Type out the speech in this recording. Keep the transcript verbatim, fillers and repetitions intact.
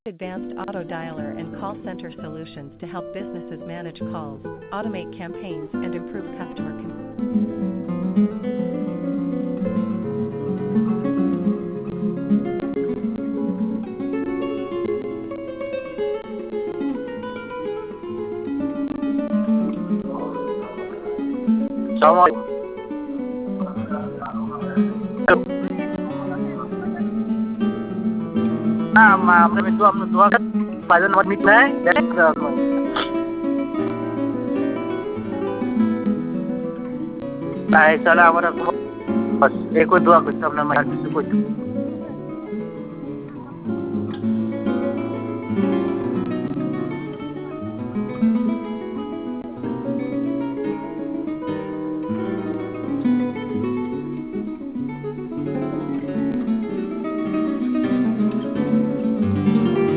Advanced auto dialer and call center solutions to help businesses manage calls, automate campaigns, and improve customer con- Assalamualaikum. Ah, ma, kami tuwa mo tuwa kat pada nomor mit na eh. Dari ke mo. Assalamualaikum. Bas, eko dua ko sa nama suku.